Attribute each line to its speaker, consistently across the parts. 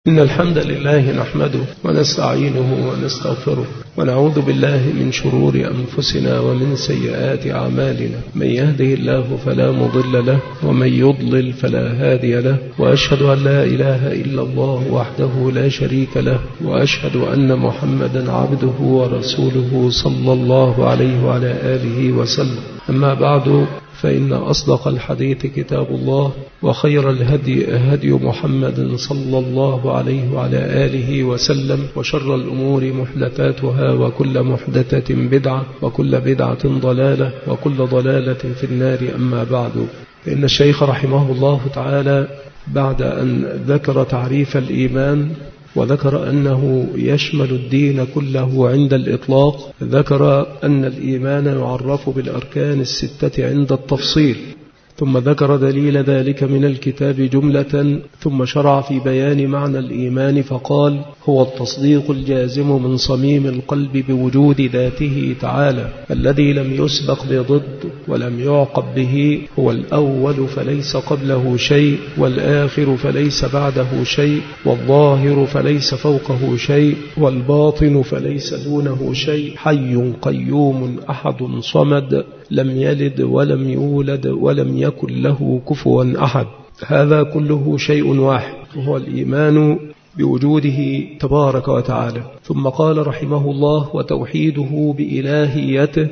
Speaker 1: إن الحمد لله نحمده ونستعينه ونستغفره ونعوذ بالله من شرور أنفسنا ومن سيئات أعمالنا. من يهده الله فلا مضل له ومن يضلل فلا هادي له، وأشهد أن لا إله إلا الله وحده لا شريك له، وأشهد أن محمدا عبده ورسوله صلى الله عليه وعلى آله وسلم. أما بعد، فإن أصدق الحديث كتاب الله، وخير الهدي هدي محمد صلى الله عليه وعلى آله وسلم، وشر الأمور محدثاتها، وكل محدثة بدعة، وكل بدعة ضلالة، وكل ضلالة في النار. أما بعد، فإن الشيخ رحمه الله تعالى بعد أن ذكر تعريف الإيمان وذكر أنه يشمل الدين كله عند الإطلاق، ذكر أن الإيمان يعرف بالأركان الستة عند التفصيل، ثم ذكر دليل ذلك من الكتاب جملة، ثم شرع في بيان معنى الإيمان فقال: هو التصديق الجازم من صميم القلب بوجود ذاته تعالى، الذي لم يسبق بضد ولم يعقب به، هو الأول فليس قبله شيء، والآخر فليس بعده شيء، والظاهر فليس فوقه شيء، والباطن فليس دونه شيء، حي قيوم أحد صمد، لم يلد ولم يولد ولم يكن له كفوا أحد. هذا كله شيء واحد، وهو الإيمان بوجوده تبارك وتعالى. ثم قال رحمه الله: وتوحيده بإلهيته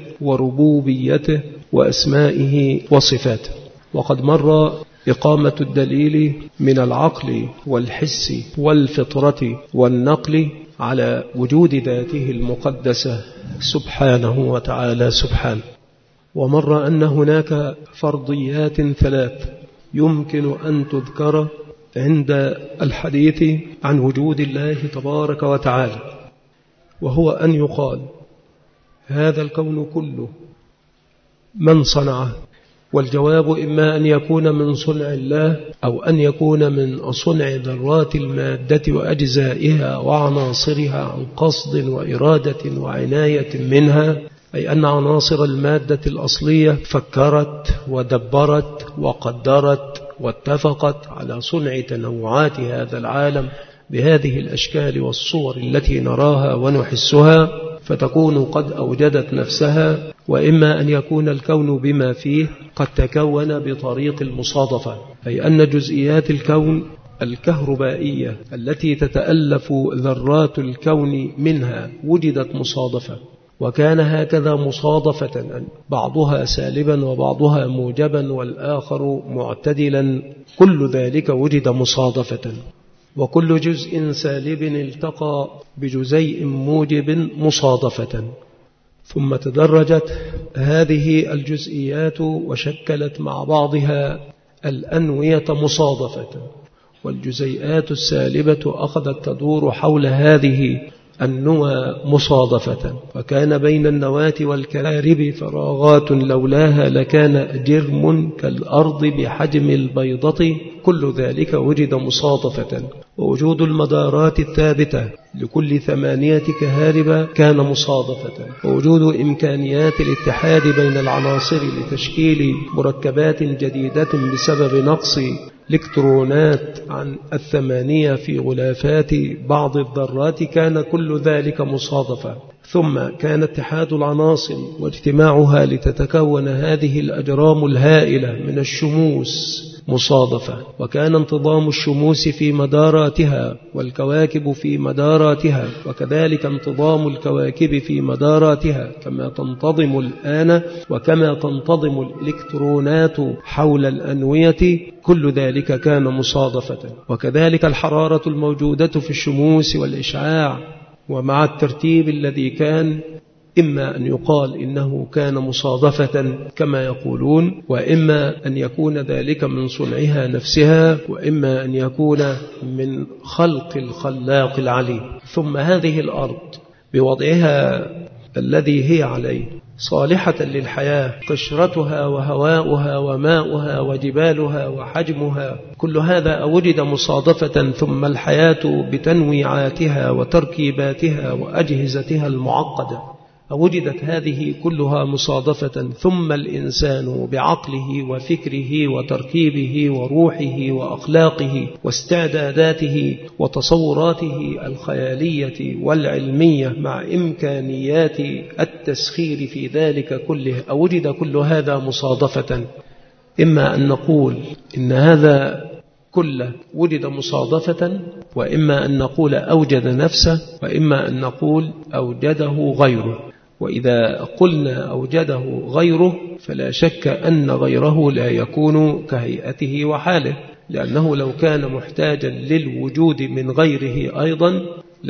Speaker 1: وربوبيته وأسمائه وصفاته. وقد مر إقامة الدليل من العقل والحس والفطرة والنقل على وجود ذاته المقدسة سبحانه وتعالى سبحانه. ومر أن هناك فرضيات ثلاث يمكن أن تذكر عند الحديث عن وجود الله تبارك وتعالى، وهو أن يقال: هذا الكون كله من صنعه؟ والجواب إما أن يكون من صنع الله، أو أن يكون من صنع ذرات المادة وأجزائها وعناصرها عن قصد وإرادة وعناية منها، أي أن عناصر المادة الأصلية فكرت ودبرت وقدرت واتفقت على صنع تنوعات هذا العالم بهذه الأشكال والصور التي نراها ونحسها، فتكون قد أوجدت نفسها. وإما أن يكون الكون بما فيه قد تكون بطريق المصادفة، أي أن جزئيات الكون الكهربائية التي تتألف ذرات الكون منها وجدت مصادفة، وكان هكذا مصادفة، بعضها سالبا وبعضها موجبا والآخر معتدلا، كل ذلك وجد مصادفة. وكل جزء سالب التقى بجزيء موجب مصادفة. ثم تدرجت هذه الجزئيات وشكلت مع بعضها الأنوية مصادفة، والجزيئات السالبة أخذت تدور حول هذه النوى مصادفة، وكان بين النواة والكلارب فراغات لولاها لكان جرم كالأرض بحجم البيضة، كل ذلك وجد مصادفة. ووجود المدارات الثابتة لكل 8 كهارب كان مصادفة. ووجود إمكانيات الاتحاد بين العناصر لتشكيل مركبات جديدة بسبب نقص الإلكترونات عن 8 في غلافات بعض الذرات، كان كل ذلك مصادفة. ثم كان اتحاد العناصر واجتماعها لتتكون هذه الأجرام الهائلة من الشموس مصادفة، وكان انتظام الشموس في مداراتها والكواكب في مداراتها، وكذلك انتظام الكواكب في مداراتها كما تنتظم الآن، وكما تنتظم الإلكترونات حول الأنوية، كل ذلك كان مصادفة. وكذلك الحرارة الموجودة في الشموس والإشعاع، ومع الترتيب الذي كان، إما أن يقال إنه كان مصادفة كما يقولون، وإما أن يكون ذلك من صنعها نفسها، وإما أن يكون من خلق الخلاق العليم. ثم هذه الأرض بوضعها الذي هي عليه صالحة للحياة، قشرتها وهواؤها وماؤها وجبالها وحجمها، كل هذا وجد مصادفة. ثم الحياة بتنويعاتها وتركيباتها وأجهزتها المعقدة، وجدت هذه كلها مصادفة ثم الإنسان بعقله وفكره وتركيبه وروحه وأخلاقه واستعداداته وتصوراته الخيالية والعلمية مع إمكانيات التسخير في ذلك كله وجد كل هذا مصادفة، إما أن نقول إن هذا كله وجد مصادفة، وإما أن نقول أوجد نفسه، وإما أن نقول أوجده غيره. وإذا قلنا أوجده غيره فلا شك أن غيره لا يكون كهيئته وحاله، لأنه لو كان محتاجا للوجود من غيره أيضا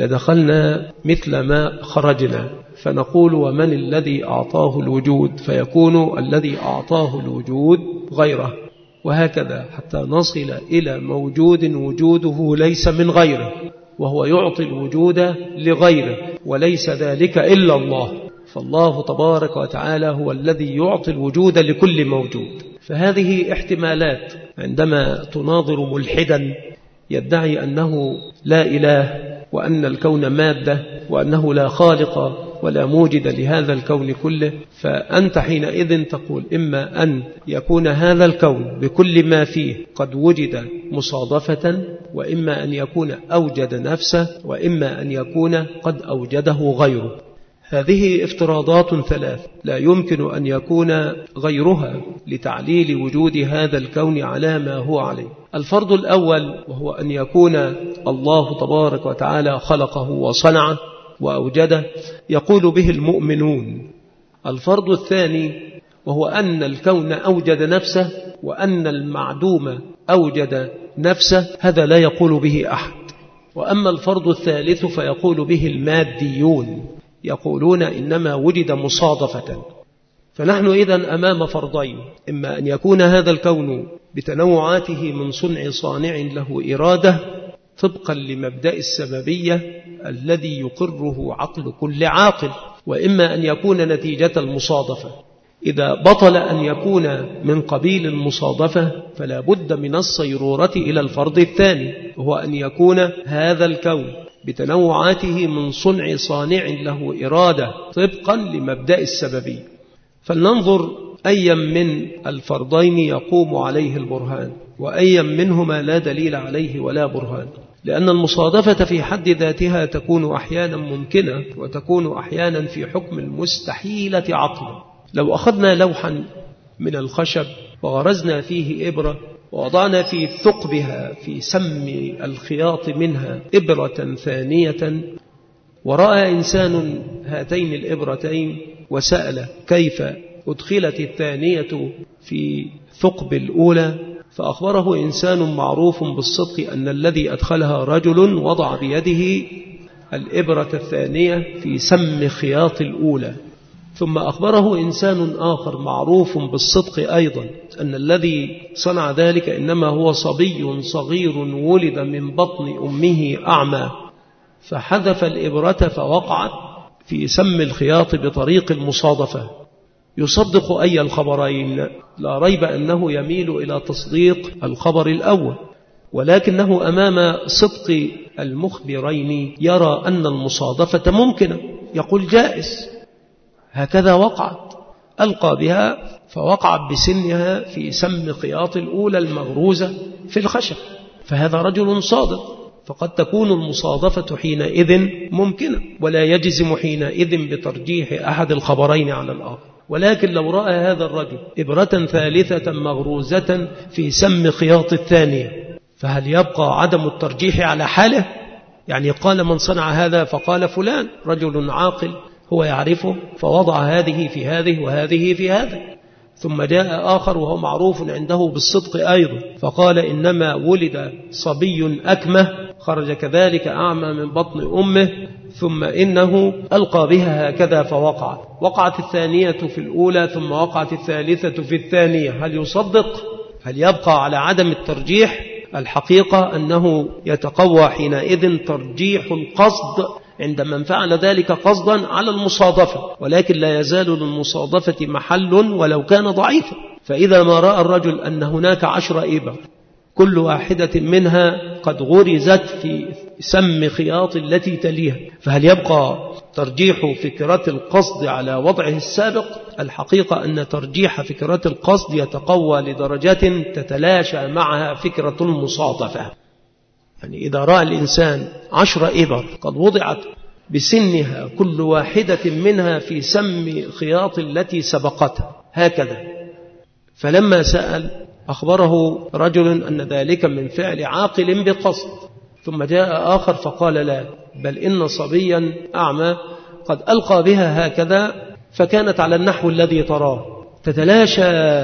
Speaker 1: لدخلنا مثل ما خرجنا، فنقول ومن الذي أعطاه الوجود، فيكون الذي أعطاه الوجود غيره، وهكذا حتى نصل إلى موجود وجوده ليس من غيره، وهو يعطي الوجود لغيره، وليس ذلك إلا الله. فالله تبارك وتعالى هو الذي يعطي الوجود لكل موجود. فهذه احتمالات عندما تناظر ملحدا يدعي أنه لا إله وأن الكون مادة وأنه لا خالق ولا موجد لهذا الكون كله، فأنت حينئذ تقول إما أن يكون هذا الكون بكل ما فيه قد وجد مصادفة، وإما أن يكون أوجد نفسه، وإما أن يكون قد أوجده غيره. هذه افتراضات ثلاث لا يمكن أن يكون غيرها لتعليل وجود هذا الكون على ما هو عليه. الفرض الأول وهو أن يكون الله تبارك وتعالى خلقه وصنعه وأوجده يقول به المؤمنون. الفرض الثاني وهو أن الكون أوجد نفسه وأن المعدوم أوجد نفسه، هذا لا يقول به أحد. وأما الفرض الثالث فيقول به الماديون، يقولون إنما وجد مصادفة. فنحن إذن أمام فرضين، إما أن يكون هذا الكون بتنوعاته من صنع صانع له إرادة طبقا لمبدأ السببية الذي يقره عقل كل عاقل، وإما أن يكون نتيجة المصادفة. إذا بطل أن يكون من قبيل المصادفة فلا بد من الصيرورة إلى الفرض الثاني، وهو أن يكون هذا الكون بتنوعاته من صنع صانع له إرادة طبقا لمبدأ السببية. فلننظر أي من الفرضين يقوم عليه البرهان، وأي منهما لا دليل عليه ولا برهان، لأن المصادفة في حد ذاتها تكون أحيانا ممكنة وتكون أحيانا في حكم المستحيلة عقلا. لو أخذنا لوحا من الخشب وغرزنا فيه إبرة ووضعنا في ثقبها في سم الخياط منها إبرة ثانية، ورأى إنسان هاتين الإبرتين وسأل كيف أدخلت الثانية في ثقب الأولى، فأخبره إنسان معروف بالصدق أن الذي أدخلها رجل وضع بيده الإبرة الثانية في سم خياط الأولى. ثم أخبره إنسان آخر معروف بالصدق أيضا أن الذي صنع ذلك إنما هو صبي صغير ولد من بطن أمه أعمى، فحذف الإبرة فوقعت في سم الخياط بطريق المصادفة. يصدق أي الخبرين؟ لا ريب أنه يميل إلى تصديق الخبر الأول، ولكنه أمام صدق المخبرين يرى أن المصادفة ممكنة، يقول جائز، هكذا وقعت، ألقى بها فوقعت بسنها في سم خياط الأولى المغروزة في الخشب، فهذا رجل صادق، فقد تكون المصادفة حينئذ ممكنة، ولا يجزم حينئذ بترجيح أحد الخبرين على الآخر. ولكن لو رأى هذا الرجل إبرة ثالثة مغروزة في سم خياط الثانية، فهل يبقى عدم الترجيح على حاله؟ يعني قال من صنع هذا فقال فلان رجل عاقل هو يعرفه فوضع هذه في هذه وهذه في هذا. ثم جاء آخر وهو معروف عنده بالصدق أيضا فقال إنما ولد صبي أكمه خرج كذلك أعمى من بطن أمه، ثم إنه ألقى بها هكذا وقعت الثانية في الأولى ثم وقعت الثالثة في الثانية. هل يصدق؟ هل يبقى على عدم الترجيح؟ الحقيقة أنه يتقوى حينئذ ترجيح القصد عند من فعل ذلك قصدا على المصادفة، ولكن لا يزال للمصادفة محل ولو كان ضعيفا. فإذا ما رأى الرجل أن هناك 10 إبر كل واحدة منها قد غرزت في سم خياط التي تليها، فهل يبقى ترجيح فكرة القصد على وضعه السابق، الحقيقة أن ترجيح فكرة القصد يتقوى لدرجات تتلاشى معها فكرة المصادفة. يعني إذا رأى الإنسان 10 إبر قد وضعت بسنها كل واحدة منها في سم خياط التي سبقتها هكذا، فلما سأل أخبره رجل أن ذلك من فعل عاقل بقصد، ثم جاء آخر فقال لا، بل إن صبيا أعمى قد ألقى بها هكذا فكانت على النحو الذي تراه. تتلاشى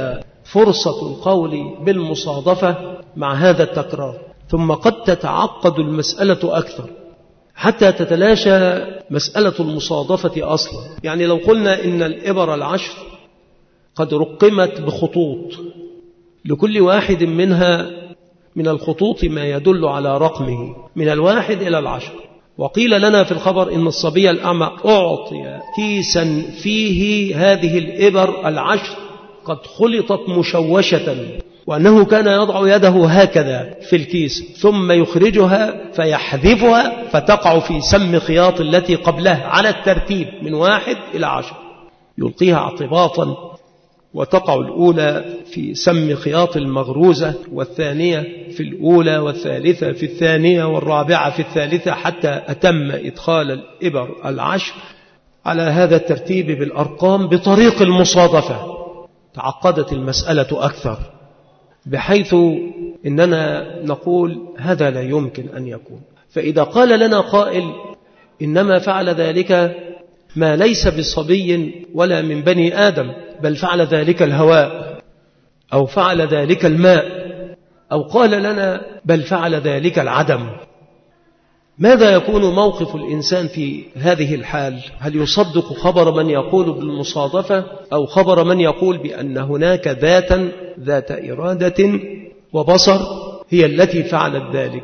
Speaker 1: فرصة القول بالمصادفة مع هذا التكرار، ثم قد تتعقد المسألة أكثر حتى تتلاشى مسألة المصادفة أصلا. يعني لو قلنا إن الإبر 10 قد رقمت بخطوط، لكل واحد منها من الخطوط ما يدل على رقمه من 1 إلى 10، وقيل لنا في الخبر إن الصبي الأعمى أعطي كيسا فيه هذه الإبر 10 قد خلطت مشوشة، وأنه كان يضع يده هكذا في الكيس ثم يخرجها فيحذفها فتقع في سم خياط التي قبلها على الترتيب من 1 إلى 10، يلقيها اعتباطا وتقع الأولى في سم خياط المغروزة، والثانية في الأولى، والثالثة في الثانية، والرابعة في الثالثة، حتى أتم إدخال الإبر 10 على هذا الترتيب بالأرقام بطريق المصادفة. تعقدت المسألة أكثر بحيث إننا نقول هذا لا يمكن أن يكون. فإذا قال لنا قائل إنما فعل ذلك ما ليس بصبي ولا من بني آدم، بل فعل ذلك الهواء أو فعل ذلك الماء، أو قال لنا بل فعل ذلك العدم، ماذا يكون موقف الإنسان في هذه الحال؟ هل يصدق خبر من يقول بالمصادفة أو خبر من يقول بأن هناك ذات إرادة وبصر هي التي فعلت ذلك؟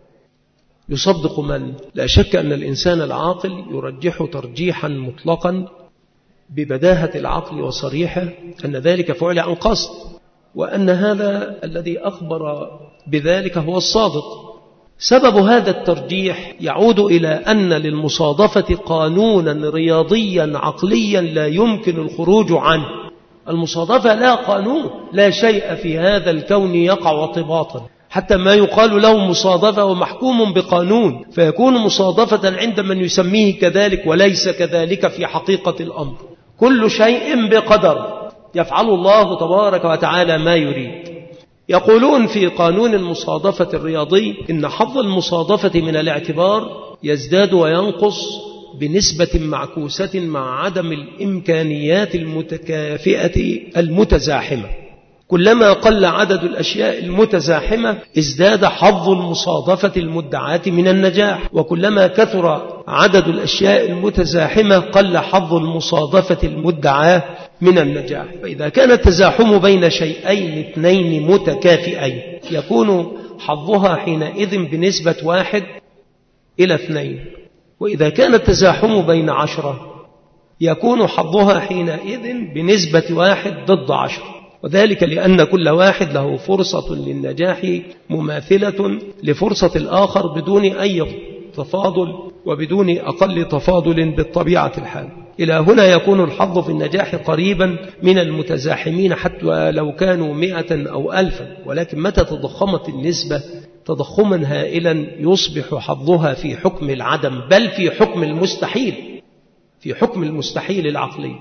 Speaker 1: يصدق من؟ لا شك أن الإنسان العاقل يرجح ترجيحا مطلقا ببداهة العقل وصريحة أن ذلك فعل عن قصد، وأن هذا الذي أخبر بذلك هو الصادق. سبب هذا الترجيح يعود إلى أن للمصادفة قانونا رياضيا عقليا لا يمكن الخروج عنه. المصادفة لا قانون، لا شيء في هذا الكون يقع اعتباطا، حتى ما يقال له مصادفة ومحكوم بقانون، فيكون مصادفة عند من يسميه كذلك وليس كذلك في حقيقة الأمر. كل شيء بقدر، يفعل الله تبارك وتعالى ما يريد. يقولون في قانون المصادفة الرياضي إن حظ المصادفة من الاعتبار يزداد وينقص بنسبة معكوسة مع عدم الإمكانيات المتكافئة المتزاحمة. كلما قل عدد الأشياء المتزاحمة ازداد حظ المصادفة المدعاة من النجاح، وكلما كثر عدد الأشياء المتزاحمة قل حظ المصادفة المدعاة من النجاح. فإذا كان التزاحم بين شيئين اثنين متكافئين يكون حظها حينئذ بنسبة 1 إلى 2، وإذا كان التزاحم بين 10 يكون حظها حينئذ بنسبة 1 ضد 10، وذلك لأن كل واحد له فرصة للنجاح مماثلة لفرصة الآخر بدون أي تفاضل وبدون أقل تفاضل بالطبيعة الحال. إلى هنا يكون الحظ في النجاح قريبا من المتزاحمين حتى لو كانوا 100 أو 1000، ولكن متى تضخمت النسبة تضخما هائلا يصبح حظها في حكم العدم، بل في حكم المستحيل، في حكم المستحيل العقلي.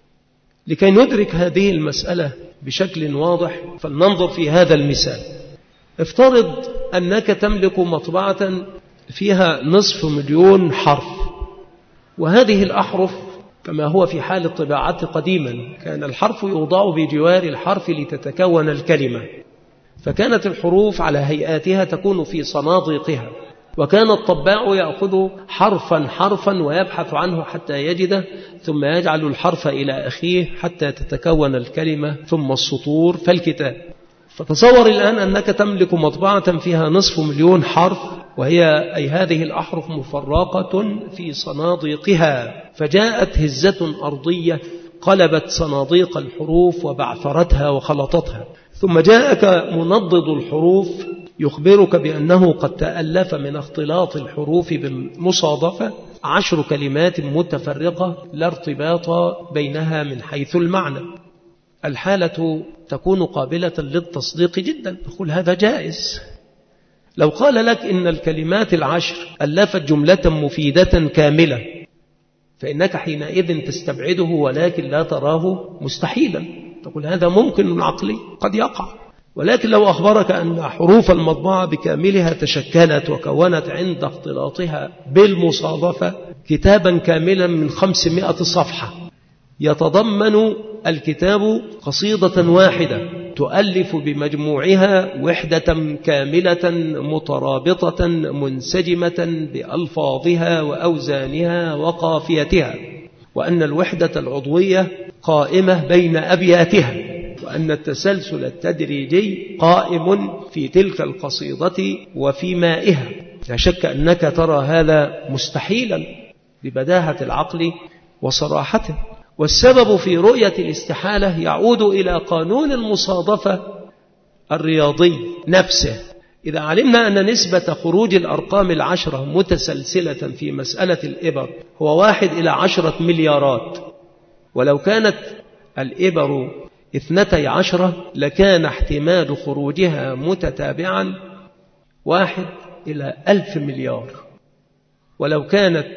Speaker 1: لكي ندرك هذه المسألة بشكل واضح فلننظر في هذا المثال. افترض أنك تملك مطبعة فيها 500,000 حرف، وهذه الأحرف كما هو في حال الطباعات قديما كان الحرف يوضع بجوار الحرف لتتكون الكلمة، فكانت الحروف على هيئاتها تكون في صناديقها، وكان الطباع يأخذ حرفا حرفا ويبحث عنه حتى يجده، ثم يجعل الحرف إلى أخيه حتى تتكون الكلمة ثم السطور فالكتاب. فتصور الآن أنك تملك مطبعة فيها 500,000 حرف، وهي أي هذه الأحرف مفرقة في صناديقها، فجاءت هزة أرضية قلبت صناديق الحروف وبعثرتها وخلطتها، ثم جاءك منضد الحروف يخبرك بأنه قد تألف من اختلاط الحروف بالمصادفة 10 كلمات متفرقة لا ارتباط بينها من حيث المعنى. الحالة تكون قابلة للتصديق جدا، تقول هذا جائز. لو قال لك إن الكلمات 10 ألفت جملة مفيدة كاملة، فإنك حينئذ تستبعده ولكن لا تراه مستحيلا، تقول هذا ممكن عقلي قد يقع. ولكن لو أخبرك أن حروف المطبعة بكاملها تشكلت وكونت عند اختلاطها بالمصادفة كتابا كاملا من 500 صفحة، يتضمن الكتاب قصيدة واحدة تؤلف بمجموعها وحدة كاملة مترابطة منسجمة بألفاظها وأوزانها وقافيتها، وأن الوحدة العضوية قائمة بين أبياتها، وأن التسلسل التدريجي قائم في تلك القصيدة وفي مائها. لا شك أنك ترى هذا مستحيلا ببداهة العقل وصراحته. والسبب في رؤية الاستحالة يعود إلى قانون المصادفة الرياضي نفسه. إذا علمنا أن نسبة خروج الأرقام 10 متسلسلة في مسألة الإبر هو 1 إلى 10 مليارات، ولو كانت الإبر 12 لكان احتمال خروجها متتابعا 1 إلى 1000 مليار، ولو كانت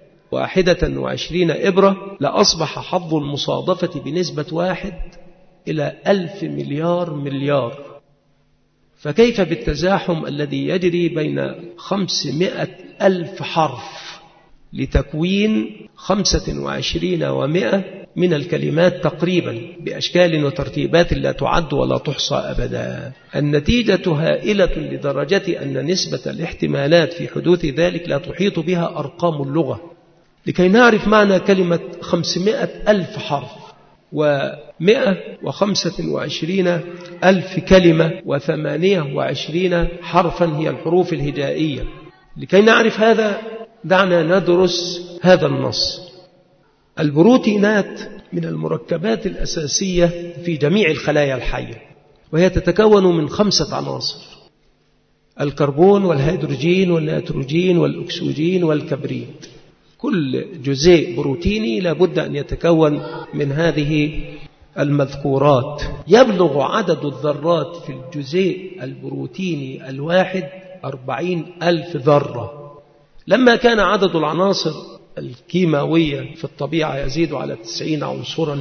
Speaker 1: 21 إبرة لأصبح حظ المصادفة بنسبة 1 إلى 1000 مليار. فكيف بالتزاحم الذي يجري بين 500,000 حرف لتكوين 25 و100 من الكلمات تقريبا بأشكال وترتيبات لا تعد ولا تحصى أبدا. النتيجة هائلة لدرجة أن نسبة الاحتمالات في حدوث ذلك لا تحيط بها أرقام اللغة. لكي نعرف معنى كلمة 500,000 حرف و125,000 كلمة و28 حرفا هي الحروف الهجائية، لكي نعرف هذا دعنا ندرس هذا النص. البروتينات من المركبات الأساسية في جميع الخلايا الحية، وهي تتكون من 5 عناصر: الكربون والهيدروجين والنيتروجين والأكسجين والكبريت. كل جزيء بروتيني لابد أن يتكون من هذه المذكورات. يبلغ عدد الذرات في الجزيء البروتيني الواحد 40,000 ذرة. لما كان عدد العناصر الكيماوية في الطبيعة يزيد على 90 عنصرا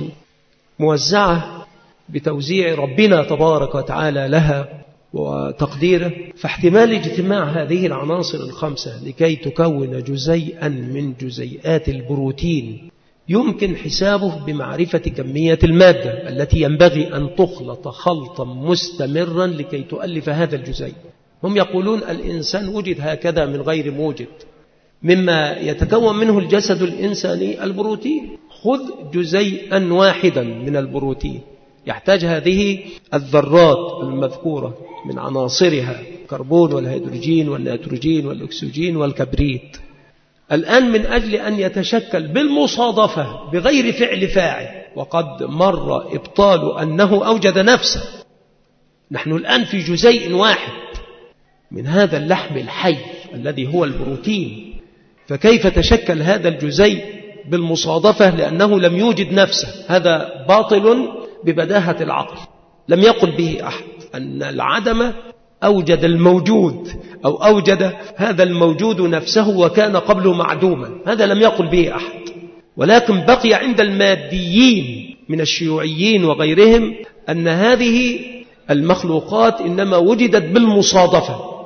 Speaker 1: موزعة بتوزيع ربنا تبارك وتعالى لها وتقديره، فاحتمال اجتماع هذه العناصر 5 لكي تكون جزيئا من جزيئات البروتين يمكن حسابه بمعرفة كمية المادة التي ينبغي أن تخلط خلطا مستمرا لكي تؤلف هذا الجزيء. هم يقولون الإنسان وجد هكذا من غير موجد. مما يتكون منه الجسد الإنساني البروتين. خذ جزيئا واحدا من البروتين يحتاج هذه الذرات المذكورة من عناصرها الكربون والهيدروجين والنيتروجين والأكسجين والكبريت. الآن من أجل أن يتشكل بالمصادفة بغير فعل فاعل، وقد مر إبطال أنه أوجد نفسه، نحن الآن في جزيء واحد من هذا اللحم الحي الذي هو البروتين، فكيف تشكل هذا الجزيء بالمصادفة لأنه لم يوجد نفسه؟ هذا باطل ببداهة العقل. لم يقل به أحد أن العدم أوجد الموجود أو أوجد هذا الموجود نفسه وكان قبله معدوما، هذا لم يقل به أحد. ولكن بقي عند الماديين من الشيوعيين وغيرهم أن هذه المخلوقات إنما وجدت بالمصادفة.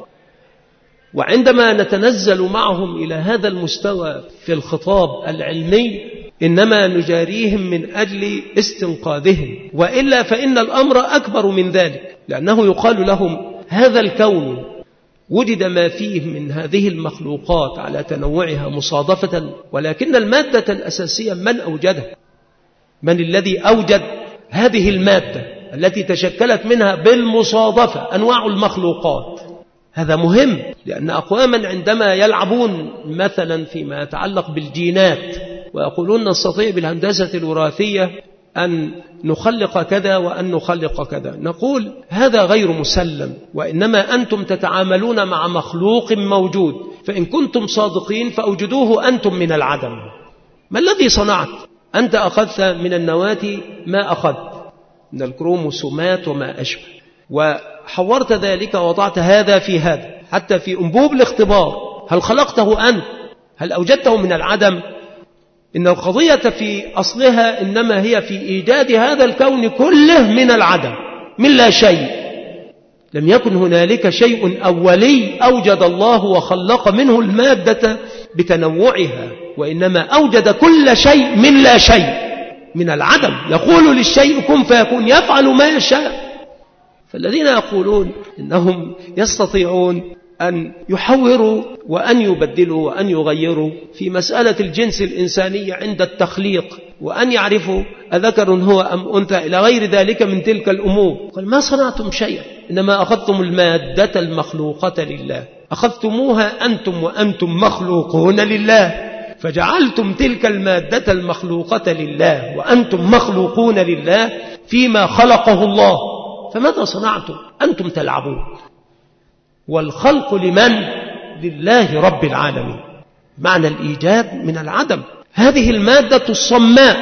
Speaker 1: وعندما نتنزل معهم إلى هذا المستوى في الخطاب العلمي إنما نجاريهم من أجل استنقاذهم، وإلا فإن الأمر أكبر من ذلك، لأنه يقال لهم هذا الكون وجد ما فيه من هذه المخلوقات على تنوعها مصادفة، ولكن المادة الأساسية من أوجدها؟ من الذي أوجد هذه المادة التي تشكلت منها بالمصادفة أنواع المخلوقات؟ هذا مهم، لأن أقواما عندما يلعبون مثلا فيما يتعلق بالجينات ويقولون نستطيع بالهندسة الوراثية أن نخلق كذا وأن نخلق كذا، نقول هذا غير مسلم، وإنما أنتم تتعاملون مع مخلوق موجود، فإن كنتم صادقين فأوجدوه أنتم من العدم. ما الذي صنعت؟ أنت أخذت من النواة ما أخذت من الكروموسومات وما أشبه، وحورت ذلك ووضعت هذا في هذا، حتى في أنبوب الاختبار هل خلقته أنت؟ هل أوجدته من العدم؟ إن القضية في أصلها إنما هي في إيجاد هذا الكون كله من العدم، من لا شيء. لم يكن هنالك شيء أولي أوجد الله وخلق منه المادة بتنوعها، وإنما أوجد كل شيء من لا شيء، من العدم. يقول للشيء كن فيكون، يفعل ما يشاء. فالذين يقولون إنهم يستطيعون أن يحوروا وأن يبدلوا وأن يغيروا في مسألة الجنس الإنساني عند التخليق، وأن يعرفوا أذكر هو أم أنثى إلى غير ذلك من تلك الأمور، قال ما صنعتم شيئا، إنما أخذتم المادة المخلوقة لله، أخذتموها أنتم وأنتم مخلوقون لله، فجعلتم تلك المادة المخلوقة لله وأنتم مخلوقون لله فيما خلقه الله. فماذا صنعتم؟ أنتم تلعبون. والخلق لمن؟ لله رب العالمين. معنى الإيجاد من العدم. هذه المادة الصماء،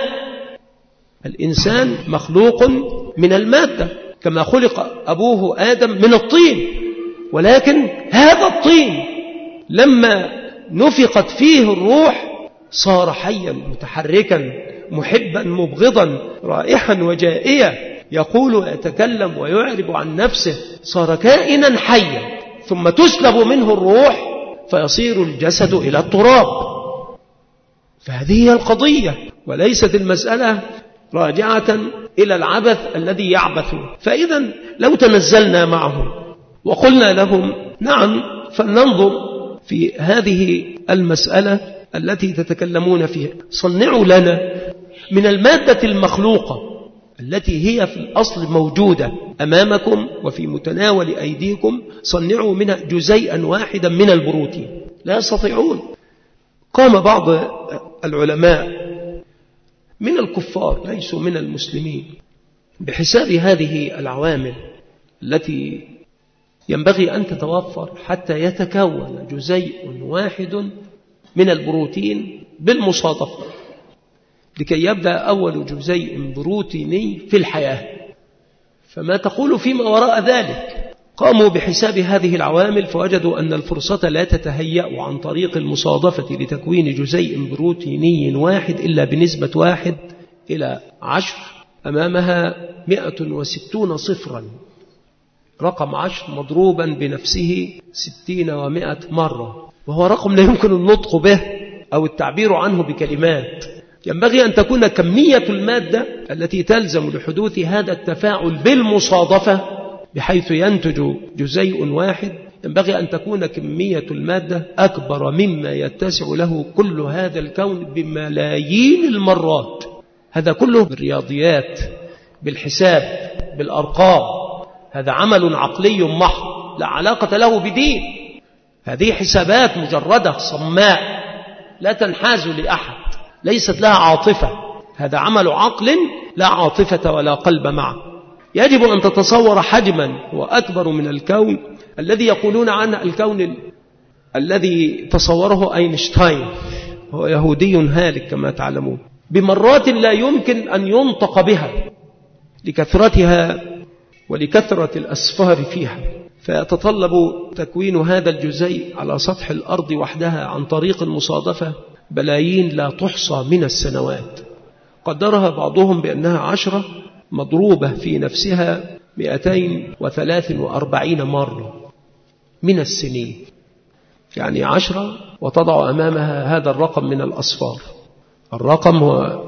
Speaker 1: الإنسان مخلوق من المادة كما خلق أبوه آدم من الطين، ولكن هذا الطين لما نفخت فيه الروح صار حيا متحركا محبا مبغضا رائحا وجائيا، يقول ويتكلم ويعرب عن نفسه، صار كائنا حيا، ثم تسلب منه الروح فيصير الجسد إلى التراب. فهذه هي القضية، وليست المسألة راجعة إلى العبث الذي يعبث. فإذا لو تنزلنا معهم وقلنا لهم نعم فلننظر في هذه المسألة التي تتكلمون فيها، صنعوا لنا من المادة المخلوقة التي هي في الأصل موجودة أمامكم وفي متناول أيديكم، صنعوا منها جزيئا واحدا من البروتين. لا يستطيعون. قام بعض العلماء من الكفار ليسوا من المسلمين بحساب هذه العوامل التي ينبغي أن تتوفر حتى يتكون جزيء واحد من البروتين بالمصادفة، لكي يبدأ أول جزيء بروتيني في الحياة. فما تقول فيما وراء ذلك؟ قاموا بحساب هذه العوامل فوجدوا أن الفرصة لا تتهيأ عن طريق المصادفة لتكوين جزيء بروتيني واحد إلا بنسبة 1:10، أمامها 160 صفرا، رقم 10 مضروبا بنفسه 60 و100 مرة، وهو رقم لا يمكن النطق به أو التعبير عنه بكلمات. ينبغي أن تكون كمية المادة التي تلزم لحدوث هذا التفاعل بالمصادفة بحيث ينتج جزيء واحد، ينبغي أن تكون كمية المادة أكبر مما يتسع له كل هذا الكون بملايين المرات. هذا كله بالرياضيات، بالحساب، بالأرقام. هذا عمل عقلي محض لا علاقة له بدين. هذه حسابات مجردة صماء لا تنحاز لأحد، ليست لها عاطفة. هذا عمل عقل لا عاطفة ولا قلب معه. يجب أن تتصور حجما هو أكبر من الكون الذي يقولون عنه الكون الذي تصوره أينشتاين، هو يهودي هالك كما تعلمون، بمرات لا يمكن أن ينطق بها لكثرتها ولكثرة الأسفار فيها. فيتطلب تكوين هذا الجزيء على سطح الأرض وحدها عن طريق المصادفة بلايين لا تحصى من السنوات. قدرها بعضهم بأنها 10 مضروبة في نفسها 243 مرة من السنين، يعني 10 وتضع أمامها هذا الرقم من الأصفار. الرقم هو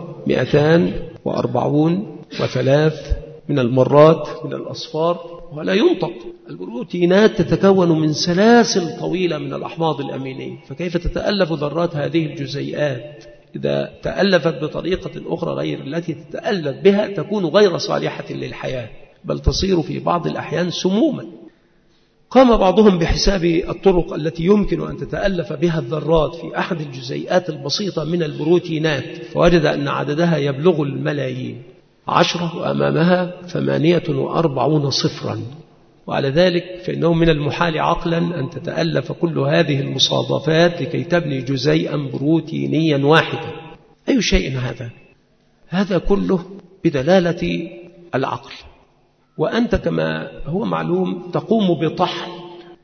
Speaker 1: 243 من المرات من الأصفار، ولا ينطق. البروتينات تتكون من سلاسل طويلة من الأحماض الأمينية، فكيف تتألف ذرات هذه الجزيئات؟ إذا تألفت بطريقة أخرى غير التي تتألف بها تكون غير صالحة للحياة، بل تصير في بعض الأحيان سموما. قام بعضهم بحساب الطرق التي يمكن أن تتألف بها الذرات في أحد الجزيئات البسيطة من البروتينات، فوجد أن عددها يبلغ الملايين. 10 وأمامها 48 صفرا. وعلى ذلك فإنه من المحال عقلا أن تتألف كل هذه المصادفات لكي تبني جزيئا بروتينيا واحدا. أي شيء هذا؟ هذا كله بدلالة العقل. وأنت كما هو معلوم تقوم بطحن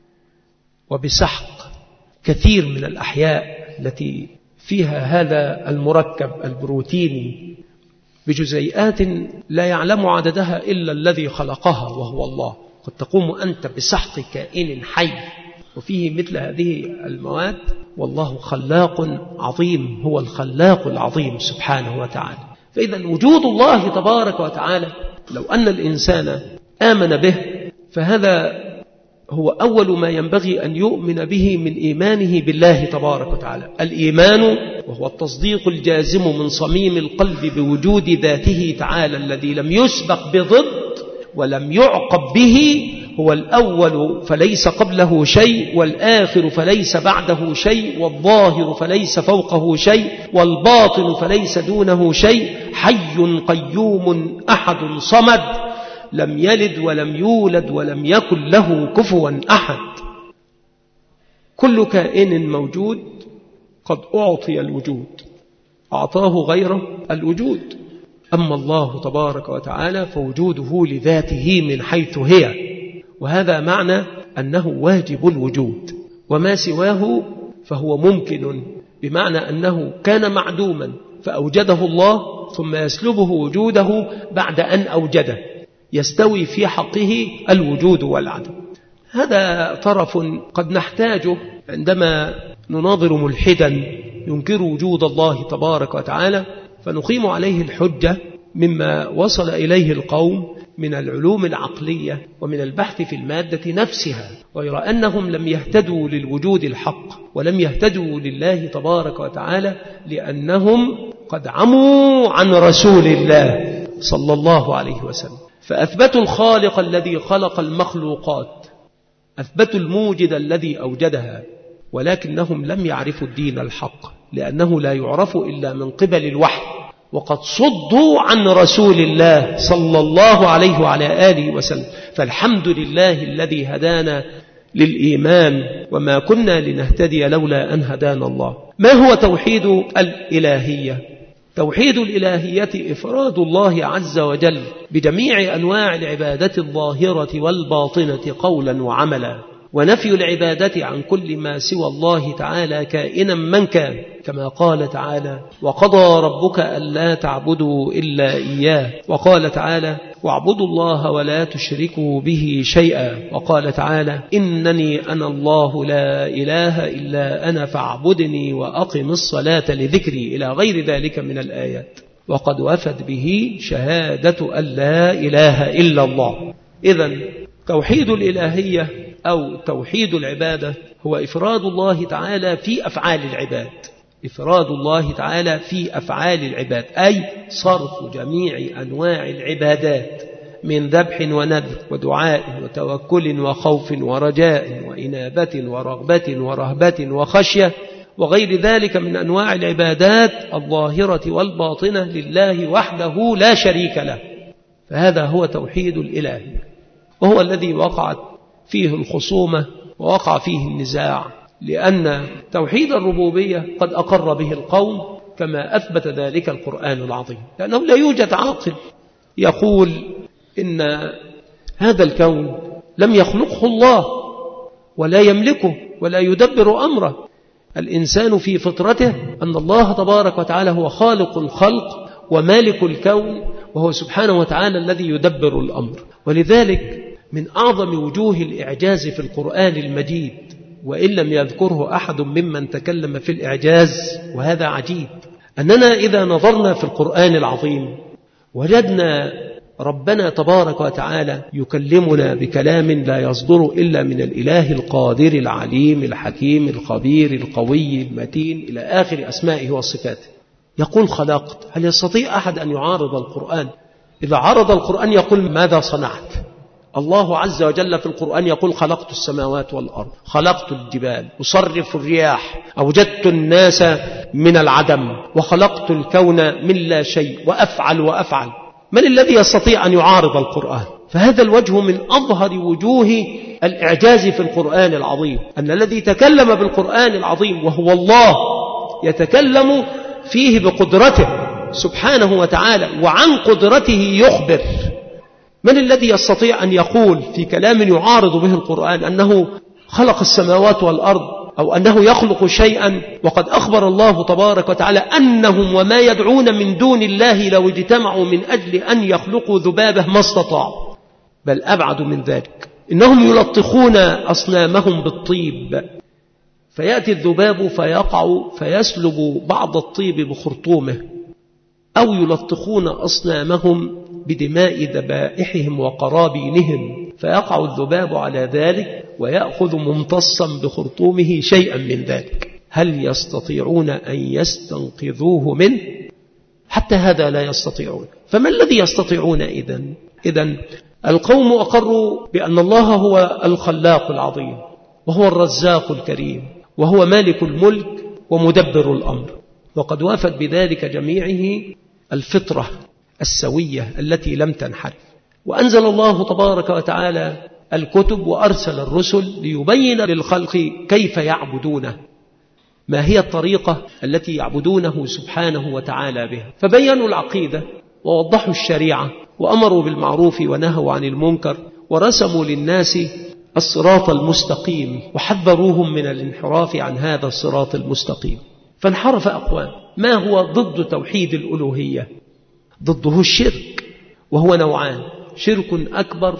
Speaker 1: وبسحق كثير من الأحياء التي فيها هذا المركب البروتيني بجزيئات لا يعلم عددها إلا الذي خلقها وهو الله. قد تقوم أنت بسحق كائن حي وفيه مثل هذه المواد، والله خلاق عظيم، هو الخلاق العظيم سبحانه وتعالى. فإذا وجود الله تبارك وتعالى لو أن الإنسان آمن به فهذا هو أول ما ينبغي أن يؤمن به من إيمانه بالله تبارك وتعالى. الإيمان وهو التصديق الجازم من صميم القلب بوجود ذاته تعالى الذي لم يسبق بضد ولم يعقب به، هو الأول فليس قبله شيء، والآخر فليس بعده شيء، والظاهر فليس فوقه شيء، والباطن فليس دونه شيء، حي قيوم أحد صمد لم يلد ولم يولد ولم يكن له كفوا أحد. كل كائن موجود قد أعطي الوجود، أعطاه غيره الوجود. أما الله تبارك وتعالى فوجوده لذاته من حيث هي، وهذا معنى أنه واجب الوجود، وما سواه فهو ممكن، بمعنى أنه كان معدوما فأوجده الله ثم يسلبه وجوده بعد أن أوجده، يستوي في حقه الوجود والعدم. هذا طرف قد نحتاجه عندما نناظر ملحدا ينكر وجود الله تبارك وتعالى، فنقيم عليه الحجة مما وصل إليه القوم من العلوم العقلية ومن البحث في المادة نفسها، ويرى أنهم لم يهتدوا للوجود الحق ولم يهتدوا لله تبارك وتعالى لأنهم قد عموا عن رسول الله صلى الله عليه وسلم. فأثبتوا الخالق الذي خلق المخلوقات، أثبتوا الموجد الذي أوجدها، ولكنهم لم يعرفوا الدين الحق لأنه لا يعرف إلا من قبل الوحي، وقد صدوا عن رسول الله صلى الله عليه وعلى آله وسلم. فالحمد لله الذي هدانا للإيمان وما كنا لنهتدي لولا أن هدانا الله. ما هو توحيد الإلهية؟ توحيد الإلهية إفراد الله عز وجل بجميع أنواع العبادة الظاهرة والباطنة قولا وعملا، ونفي العبادة عن كل ما سوى الله تعالى كائنا من كان، كما قال تعالى: وقضى ربك ألا تعبدوا إلا إياه، وقال تعالى: واعبدوا الله ولا تشركوا به شيئا، وقال تعالى: إنني أنا الله لا إله إلا أنا فاعبدني وأقم الصلاة لذكري، إلى غير ذلك من الآيات. وقد وفد به شهادة أن لا إله إلا الله. إذن توحيد الإلهية أو توحيد العبادة هو إفراد الله تعالى في أفعال العباد، إفراد الله تعالى في أفعال العباد، أي صرف جميع أنواع العبادات من ذبح ونذر ودعاء وتوكل وخوف ورجاء وإنابة ورغبة ورهبة وخشية وغير ذلك من أنواع العبادات الظاهرة والباطنة لله وحده لا شريك له. فهذا هو توحيد الإلهية، وهو الذي وقعت فيه الخصومة ووقع فيه النزاع، لأن توحيد الربوبية قد أقر به القوم كما أثبت ذلك القرآن العظيم، لأنه لا يوجد عاقل يقول إن هذا الكون لم يخلقه الله ولا يملكه ولا يدبر أمره. الإنسان في فطرته أن الله تبارك وتعالى هو خالق الخلق ومالك الكون، وهو سبحانه وتعالى الذي يدبر الأمر. ولذلك من أعظم وجوه الإعجاز في القرآن المجيد، وإن لم يذكره أحد ممن تكلم في الإعجاز، وهذا عجيب، أننا إذا نظرنا في القرآن العظيم وجدنا ربنا تبارك وتعالى يكلمنا بكلام لا يصدر إلا من الإله القادر العليم الحكيم الخبير القوي المتين إلى آخر أسمائه وصفاته. يقول خلقت، هل يستطيع أحد أن يعارض القرآن؟ إذا عارض القرآن يقول ماذا صنعت؟ الله عز وجل في القرآن يقول خلقت السماوات والأرض، خلقت الجبال، أصرف الرياح، أوجدت الناس من العدم، وخلقت الكون من لا شيء، وأفعل وأفعل. من الذي يستطيع أن يعارض القرآن؟ فهذا الوجه من أظهر وجوه الإعجاز في القرآن العظيم، أن الذي تكلم بالقرآن العظيم وهو الله يتكلم فيه بقدرته سبحانه وتعالى، وعن قدرته يخبر. من الذي يستطيع أن يقول في كلام يعارض به القرآن أنه خلق السماوات والأرض أو أنه يخلق شيئا، وقد أخبر الله تبارك وتعالى أنهم وما يدعون من دون الله لو اجتمعوا من أجل أن يخلقوا ذبابة ما استطاعوا، بل أبعد من ذلك، إنهم يلطخون أصنامهم بالطيب، فيأتي الذباب فيقع فيسلب بعض الطيب بخرطومه، أو يلطخون أصنامهم بدماء ذبائحهم وقرابينهم، فيقع الذباب على ذلك ويأخذ ممتصا بخرطومه شيئا من ذلك. هل يستطيعون أن يستنقذوه منه؟ حتى هذا لا يستطيعون. فما الذي يستطيعون إذن القوم أقروا بأن الله هو الخلاق العظيم، وهو الرزاق الكريم، وهو مالك الملك ومدبر الأمر، وقد وافت بذلك جميعه الفطرة السوية التي لم تنحرف. وأنزل الله تبارك وتعالى الكتب وأرسل الرسل ليبين للخلق كيف يعبدونه، ما هي الطريقة التي يعبدونه سبحانه وتعالى بها، فبينوا العقيدة ووضحوا الشريعة وأمروا بالمعروف ونهوا عن المنكر، ورسموا للناس الصراط المستقيم وحذروهم من الانحراف عن هذا الصراط المستقيم. فانحرف أقوام. ما هو ضد توحيد الألوهية؟ ضده الشرك، وهو نوعان: شرك أكبر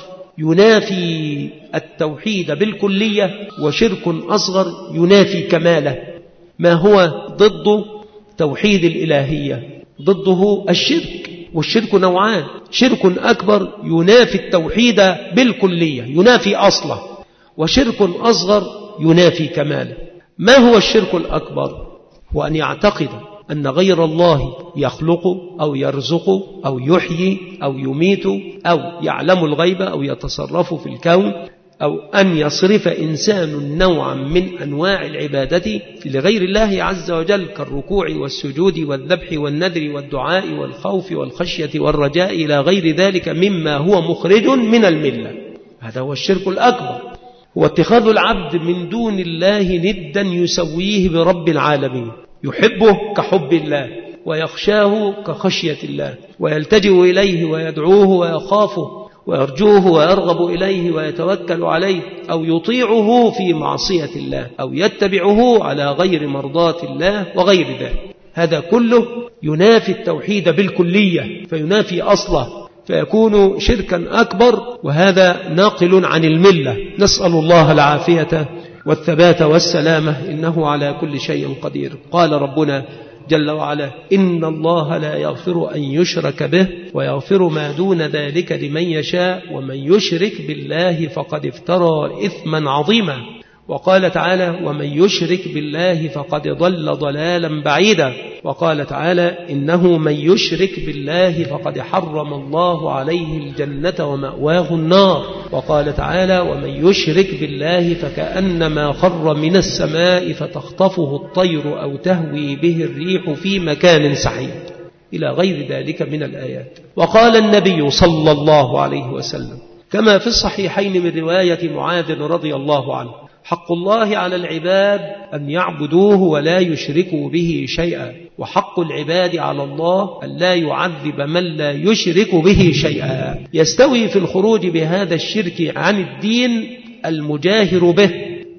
Speaker 1: ينافي التوحيد بالكلية، وشرك أصغر ينافي كماله. ما هو ضد توحيد الإلهية؟ ضده الشرك، والشرك نوعان: شرك أكبر ينافي التوحيد بالكلية، ينافي أصله، وشرك أصغر ينافي كماله. ما هو الشرك الأكبر؟ هو أن يعتقد أن غير الله يخلق أو يرزق أو يحيي أو يميت أو يعلم الغيب أو يتصرف في الكون، أو أن يصرف إنسان نوعا من أنواع العبادة لغير الله عز وجل، كالركوع والسجود والذبح والنذر والدعاء والخوف والخشية والرجاء إلى غير ذلك مما هو مخرج من الملة. هذا هو الشرك الأكبر، هو اتخاذ العبد من دون الله ندا يسويه برب العالمين، يحبه كحب الله، ويخشاه كخشية الله، ويلتجئ إليه ويدعوه ويخافه ويرجوه ويرغب إليه ويتوكل عليه، أو يطيعه في معصية الله، أو يتبعه على غير مرضاة الله وغير ذلك. هذا كله ينافي التوحيد بالكلية، فينافي أصله، فيكون شركا أكبر، وهذا ناقل عن الملة. نسأل الله العافية والثبات والسلامة، إنه على كل شيء قدير. قال ربنا جل وعلا: إن الله لا يغفر أن يشرك به ويغفر ما دون ذلك لمن يشاء ومن يشرك بالله فقد افترى إثما عظيما. وقال تعالى: ومن يشرك بالله فقد ضل ضلالا بعيدا. وقال تعالى: إنه من يشرك بالله فقد حرم الله عليه الجنة ومأواه النار. وقال تعالى: ومن يشرك بالله فكأنما خر من السماء فتخطفه الطير أو تهوي به الريح في مكان سحيق، إلى غير ذلك من الآيات. وقال النبي صلى الله عليه وسلم كما في الصحيحين من رواية معاذ رضي الله عنه: حق الله على العباد أن يعبدوه ولا يشركوا به شيئا، وحق العباد على الله أن لا يعذب من لا يشرك به شيئا. يستوي في الخروج بهذا الشرك عن الدين المجاهر به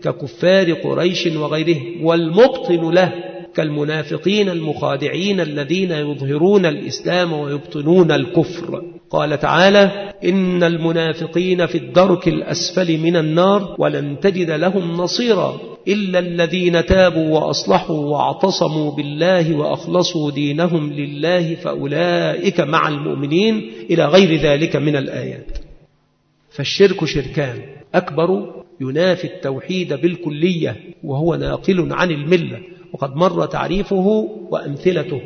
Speaker 1: ككفار قريش وغيره، والمبطل له كالمنافقين المخادعين الذين يظهرون الإسلام ويبطنون الكفر. قال تعالى: إن المنافقين في الدرك الأسفل من النار ولن تجد لهم نصيرا إلا الذين تابوا وأصلحوا واعتصموا بالله وأخلصوا دينهم لله فأولئك مع المؤمنين، إلى غير ذلك من الآيات. فالشرك شركان: أكبر ينافي التوحيد بالكلية وهو ناقل عن الملة، وقد مر تعريفه وأمثلته.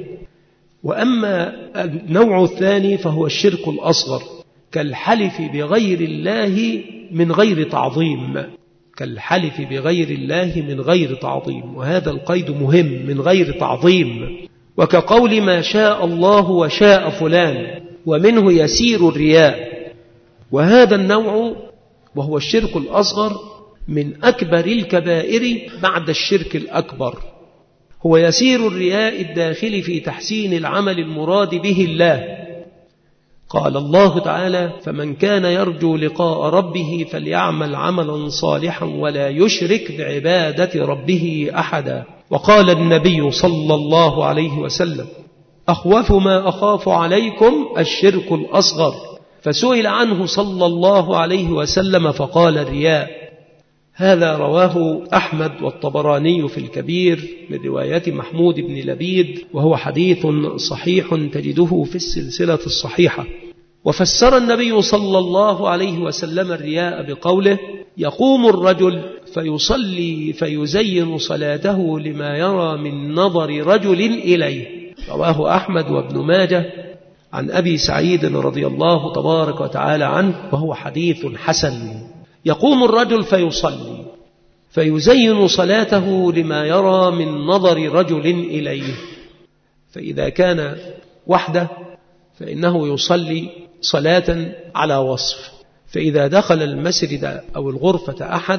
Speaker 1: وأما النوع الثاني فهو الشرك الأصغر، كالحلف بغير الله من غير تعظيم، كالحلف بغير الله من غير تعظيم، وهذا القيد مهم، من غير تعظيم. وكقول ما شاء الله وشاء فلان، ومنه يسير الرياء. وهذا النوع وهو الشرك الأصغر من أكبر الكبائر بعد الشرك الأكبر. هو يسير الرياء الداخل في تحسين العمل المراد به الله. قال الله تعالى: فمن كان يرجو لقاء ربه فليعمل عملا صالحا ولا يشرك بعبادة ربه أحدا. وقال النبي صلى الله عليه وسلم: أخوف ما أخاف عليكم الشرك الأصغر. فسئل عنه صلى الله عليه وسلم فقال: الرياء. هذا رواه أحمد والطبراني في الكبير من رواية محمود بن لبيد، وهو حديث صحيح تجده في السلسلة الصحيحة. وفسر النبي صلى الله عليه وسلم الرياء بقوله: يقوم الرجل فيصلي فيزين صلاته لما يرى من نظر رجل إليه. رواه أحمد وابن ماجه عن أبي سعيد رضي الله تبارك وتعالى عنه، وهو حديث حسن. يقوم الرجل فيصلي فيزين صلاته لما يرى من نظر رجل إليه، فإذا كان وحده فإنه يصلي صلاة على وصف، فإذا دخل المسجد أو الغرفة أحد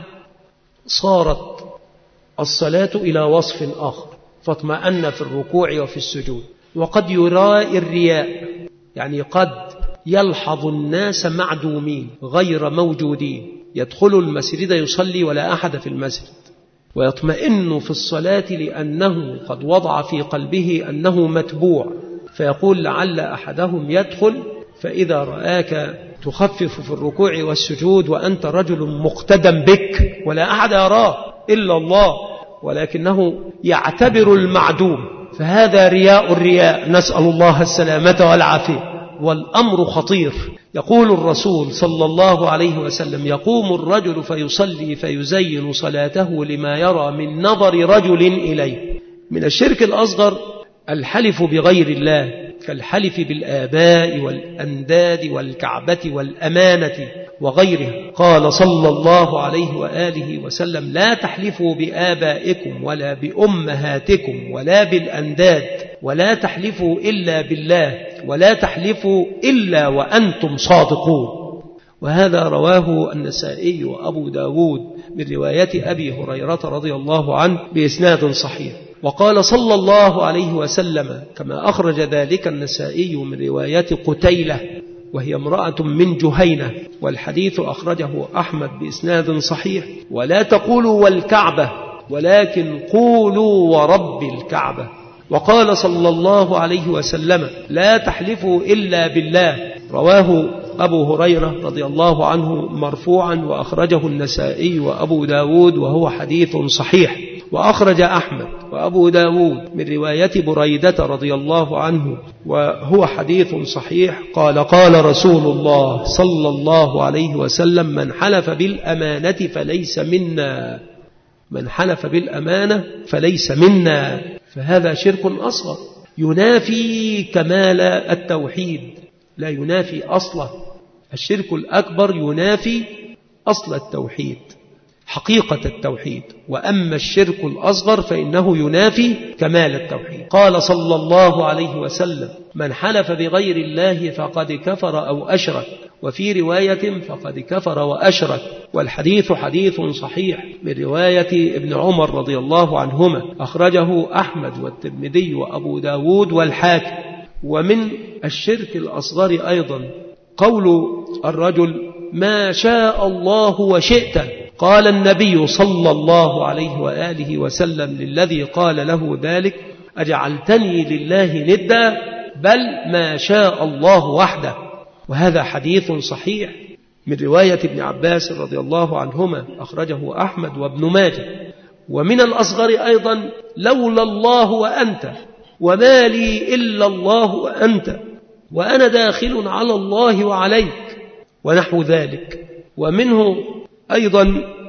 Speaker 1: صارت الصلاة إلى وصف آخر، فاطمأن في الركوع وفي السجود. وقد يرى الرياء، يعني قد يلحظ الناس معدومين غير موجودين، يدخل المسجد يصلي ولا أحد في المسجد، ويطمئن في الصلاة لأنه قد وضع في قلبه أنه متبوع، فيقول لعل أحدهم يدخل فإذا رآك تخفف في الركوع والسجود وأنت رجل مقتدم بك ولا أحد يراه إلا الله، ولكنه يعتبر المعدوم، فهذا رياء الرياء، نسأل الله السلامة والعافية. والأمر خطير. يقول الرسول صلى الله عليه وسلم: يقوم الرجل فيصلي فيزين صلاته لما يرى من نظر رجل إليه. من الشرك الأصغر الحلف بغير الله، كالحلف بالآباء والأنداد والكعبة والأمانة وغيرها. قال صلى الله عليه وآله وسلم: لا تحلفوا بآبائكم ولا بأمهاتكم ولا بالأنداد، ولا تحلفوا إلا بالله، ولا تحلفوا إلا وأنتم صادقون. وهذا رواه النسائي وأبو داود من رواية أبي هريرة رضي الله عنه بإسناد صحيح. وقال صلى الله عليه وسلم كما أخرج ذلك النسائي من رواية قتيلة، وهي امرأة من جهينة، والحديث أخرجه أحمد بإسناد صحيح: ولا تقولوا والكعبة ولكن قولوا ورب الكعبة. وقال صلى الله عليه وسلم: لا تحلفوا إلا بالله. رواه أبو هريرة رضي الله عنه مرفوعا، وأخرجه النسائي وأبو داود، وهو حديث صحيح. وأخرج أحمد وأبو داود من رواية بريدة رضي الله عنه، وهو حديث صحيح. قال رسول الله صلى الله عليه وسلم: من حلف بالأمانة فليس منا. من حلف بالأمانة فليس منا. فهذا شرك أصغر ينافي كمال التوحيد، لا ينافي أصله. الشرك الأكبر ينافي أصل التوحيد، حقيقة التوحيد. وأما الشرك الأصغر فإنه ينافي كمال التوحيد. قال صلى الله عليه وسلم: من حلف بغير الله فقد كفر أو أشرك، وفي رواية فقد كفر وأشرك. والحديث حديث صحيح من رواية ابن عمر رضي الله عنهما، أخرجه أحمد والترمذي وأبو داود والحاكم. ومن الشرك الأصغر أيضا قول الرجل: ما شاء الله وشئت. قال النبي صلى الله عليه وآله وسلم للذي قال له ذلك: أجعلتني لله ندا؟ بل ما شاء الله وحده. وهذا حديث صحيح من رواية ابن عباس رضي الله عنهما، أخرجه أحمد وابن ماجه. ومن الأصغر أيضا: لولا الله وأنت، وما لي إلا الله وأنت، وأنا داخل على الله وعليك، ونحو ذلك. ومنه أيضا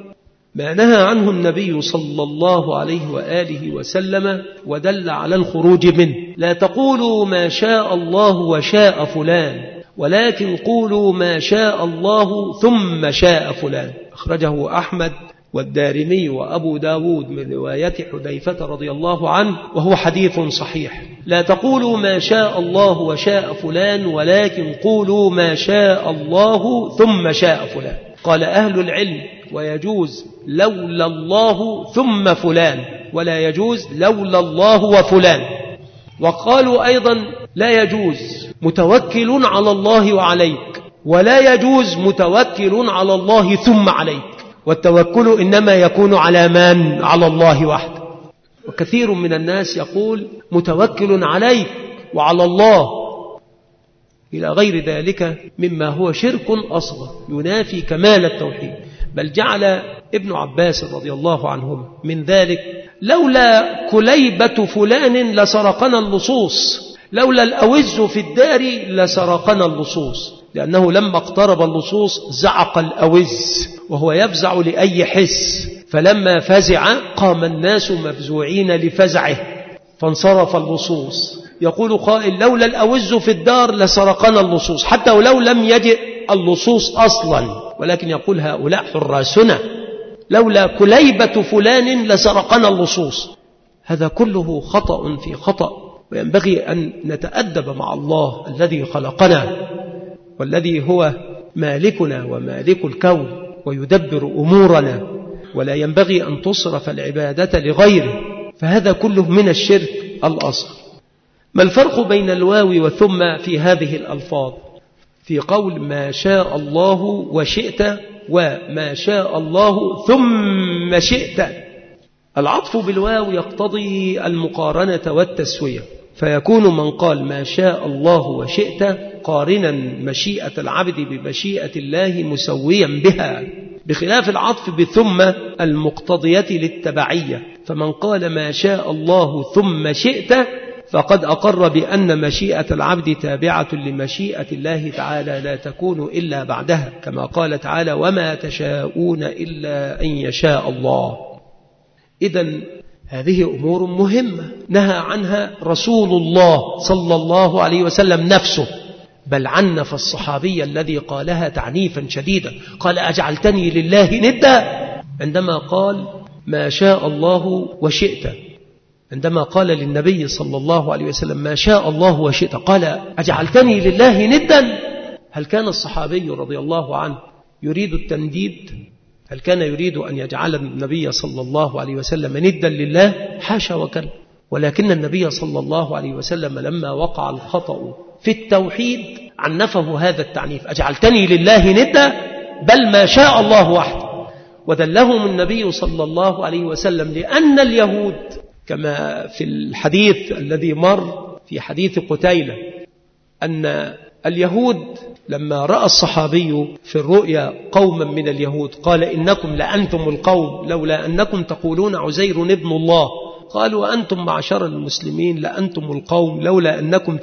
Speaker 1: ما نهى عنه النبي صلى الله عليه وآله وسلم ودل على الخروج منه: لا تقولوا ما شاء الله وشاء فلان، ولكن قولوا ما شاء الله ثم شاء فلان. أخرجه أحمد والدارمي وأبو داود من رواية حذيفة رضي الله عنه، وهو حديث صحيح. لا تقولوا ما شاء الله وشاء فلان، ولكن قولوا ما شاء الله ثم شاء فلان. قال أهل العلم: ويجوز لولا الله ثم فلان، ولا يجوز لولا الله وفلان. وقالوا أيضا: لا يجوز متوكل على الله وعليك، ولا يجوز متوكل على الله ثم عليك، والتوكل إنما يكون على من؟ على الله وحده. وكثير من الناس يقول متوكل عليك وعلى الله إلى غير ذلك مما هو شرك أصغر ينافي كمال التوحيد. بل جعل ابن عباس رضي الله عنهما من ذلك: لولا كليبة فلان لسرقنا اللصوص، لولا الأوز في الدار لسرقنا اللصوص، لأنه لما اقترب اللصوص زعق الأوز وهو يفزع لأي حس، فلما فزع قام الناس مفزوعين لفزعه فانصرف اللصوص. يقول قائل: لولا الأوز في الدار لسرقنا اللصوص، حتى ولو لم يجئ اللصوص أصلا، ولكن يقول هؤلاء حراسنا، لولا كليبة فلان لسرقنا اللصوص. هذا كله خطأ في خطأ، وينبغي أن نتأدب مع الله الذي خلقنا والذي هو مالكنا ومالك الكون ويدبر أمورنا، ولا ينبغي أن تصرف العبادة لغيره، فهذا كله من الشرك الأصغر. ما الفرق بين الواو وثم في هذه الألفاظ؟ في قول ما شاء الله وشئت وما شاء الله ثم شئت، العطف بالواو يقتضي المقارنة والتسوية، فيكون من قال ما شاء الله وشئت قارنا مشيئة العبد بمشيئة الله مسويا بها، بخلاف العطف بثم المقتضية للتبعية. فمن قال ما شاء الله ثم شئت فقد أقر بأن مشيئة العبد تابعة لمشيئة الله تعالى لا تكون إلا بعدها، كما قال تعالى: وما تشاءون إلا أن يشاء الله. إذن هذه أمور مهمة نهى عنها رسول الله صلى الله عليه وسلم نفسه، بل عنف الصحابي الذي قالها تعنيفا شديدا، قال: أجعلتني لله ندا، عندما قال ما شاء الله وشئت. عندما قال للنبي صلى الله عليه وسلم ما شاء الله وشئت قال: أجعلتني لله ندا. هل كان الصحابي رضي الله عنه يريد التنديد؟ هل كان يريد أن يجعل النبي صلى الله عليه وسلم ندا لله؟ حاشا وكلا. ولكن النبي صلى الله عليه وسلم لما وقع الخطأ في التوحيد عنفه هذا التعنيف: أجعلتني لله ندا، بل ما شاء الله وحده. ودلهم النبي صلى الله عليه وسلم لأن اليهود، كما في الحديث الذي مر في حديث قتيلة، أن اليهود لما رأى الصحابي في الرؤيا قوما من اليهود قال: إنكم لأنتم القوم لولا أنكم تقولون عزير ابن الله. قالوا: وأنتم معشر المسلمين لأنتم القوم لولا أنكم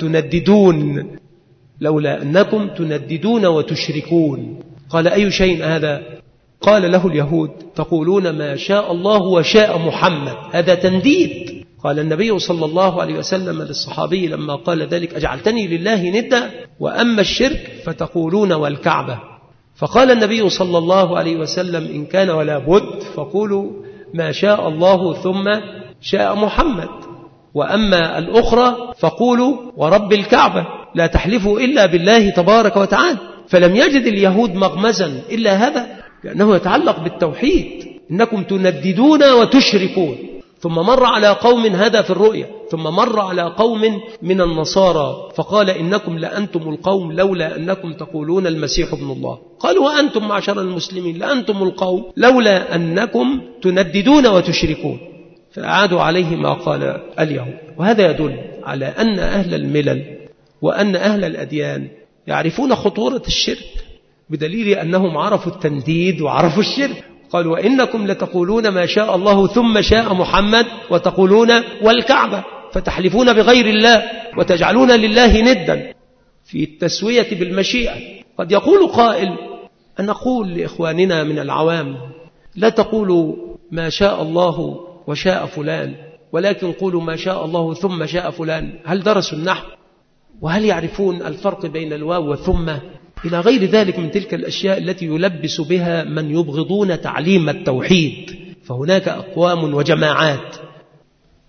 Speaker 1: تنددون وتشركون. قال: أي شيء هذا؟ قال له اليهود: تقولون ما شاء الله وشاء محمد، هذا تنديد. قال النبي صلى الله عليه وسلم للصحابي لما قال ذلك: أجعلتني لله ندا، وأما الشرك فتقولون والكعبة. فقال النبي صلى الله عليه وسلم: إن كان ولا بد فقولوا ما شاء الله ثم شاء محمد، وأما الأخرى فقولوا ورب الكعبة، لا تحلفوا إلا بالله تبارك وتعالى. فلم يجد اليهود مغمزا إلا هذا، لأنه يتعلق بالتوحيد: إنكم تنددون وتشركون. ثم مر على قوم هذا في الرؤيا، ثم مر على قوم من النصارى فقال: إنكم لأنتم القوم لولا أنكم تقولون المسيح ابن الله. قالوا: وأنتم معشر المسلمين لأنتم القوم لولا أنكم تنددون وتشركون. فأعادوا عليه ما قال اليهود. وهذا يدل على أن أهل الملل وأن أهل الأديان يعرفون خطورة الشرك، بدليل أنهم عرفوا التنديد وعرفوا الشرك. قالوا: وإنكم لتقولون ما شاء الله ثم شاء محمد، وتقولون والكعبة، فتحلفون بغير الله وتجعلون لله ندا في التسوية بالمشيئة. قد يقول قائل: أن نقول لإخواننا من العوام لا تقولوا ما شاء الله وشاء فلان، ولكن قولوا ما شاء الله ثم شاء فلان. هل درسوا النحو؟ وهل يعرفون الفرق بين الواو والثم؟ إلى غير ذلك من تلك الأشياء التي يلبس بها من يبغضون تعليم التوحيد. فهناك أقوام وجماعات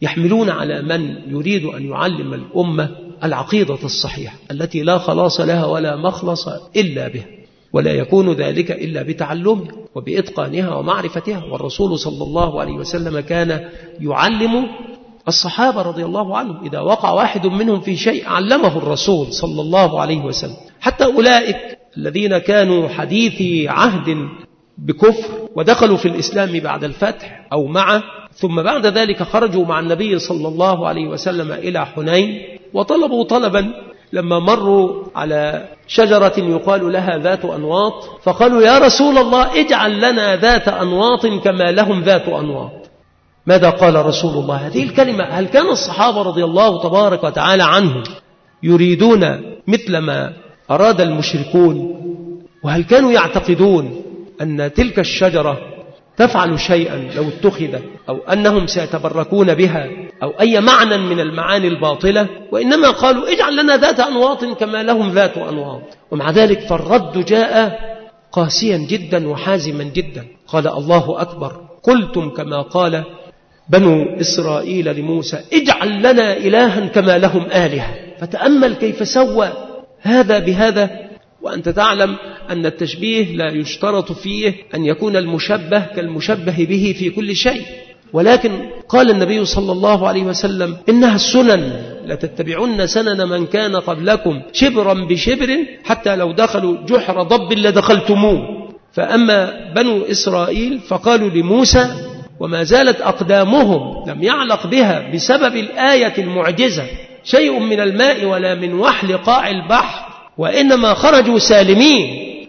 Speaker 1: يحملون على من يريد أن يعلم الأمة العقيدة الصحيحة التي لا خلاص لها ولا مخلص إلا بها، ولا يكون ذلك إلا بتعلمها وبإتقانها ومعرفتها. والرسول صلى الله عليه وسلم كان يعلم الصحابة رضي الله عنهم، إذا وقع واحد منهم في شيء علمه الرسول صلى الله عليه وسلم. حتى أولئك الذين كانوا حديثي عهد بكفر ودخلوا في الإسلام بعد الفتح أو معه، ثم بعد ذلك خرجوا مع النبي صلى الله عليه وسلم إلى حنين وطلبوا طلبا لما مروا على شجرة يقال لها ذات أنواط، فقالوا يا رسول الله اجعل لنا ذات أنواط كما لهم ذات أنواط. ماذا قال رسول الله هذه الكلمة؟ هل كان الصحابة رضي الله تبارك وتعالى عنهم يريدون مثل ما أراد المشركون؟ وهل كانوا يعتقدون أن تلك الشجرة تفعل شيئا لو اتخذت، أو أنهم سيتبركون بها، أو أي معنى من المعاني الباطلة؟ وإنما قالوا اجعل لنا ذات أنواط كما لهم ذات أنواط. ومع ذلك فالرد جاء قاسيا جدا وحازما جدا. قال الله أكبر، قلتم كما قال بنو إسرائيل لموسى اجعل لنا إلها كما لهم آلهة. فتأمل كيف سوى هذا بهذا، وأنت تعلم أن التشبيه لا يشترط فيه أن يكون المشبه كالمشبه به في كل شيء، ولكن قال النبي صلى الله عليه وسلم إنها السنن لتتبعن سنن من كان قبلكم شبرا بشبر حتى لو دخلوا جحر ضب لدخلتموه. فأما بنو إسرائيل فقالوا لموسى وما زالت أقدامهم لم يعلق بها بسبب الآية المعجزة شيء من الماء ولا من وحل قاع البحر، وإنما خرجوا سالمين.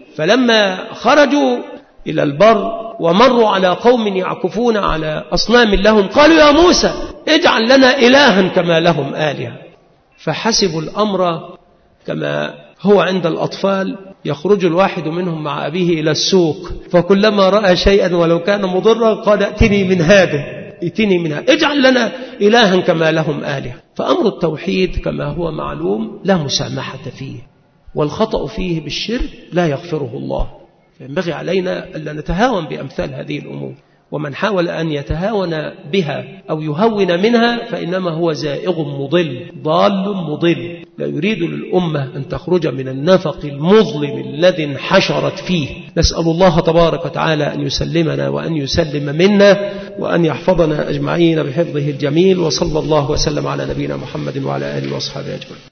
Speaker 1: فلما خرجوا إلى البر ومروا على قوم يعكفون على أصنام لهم قالوا يا موسى اجعل لنا إلها كما لهم آلهة. فحسبوا الأمر كما هو عند الأطفال، يخرج الواحد منهم مع أبيه إلى السوق، فكلما رأى شيئا ولو كان مضرا قال ائتني من هذا ائتني منها، اجعل لنا إلها كما لهم آلهة. فأمر التوحيد كما هو معلوم لا مسامحة فيه، والخطأ فيه بالشرك لا يغفره الله. فينبغي علينا ألا نتهاون بأمثال هذه الأمور، ومن حاول أن يتهاون بها أو يهون منها فإنما هو زائغ مضل ضال مضل، لا يريد للأمة أن تخرج من النفق المظلم الذي انحشرت فيه. نسأل الله تبارك وتعالى أن يسلمنا وأن يسلم منا وأن يحفظنا أجمعين بحفظه الجميل، وصلى الله وسلم على نبينا محمد وعلى آله وأصحابه أجمعين.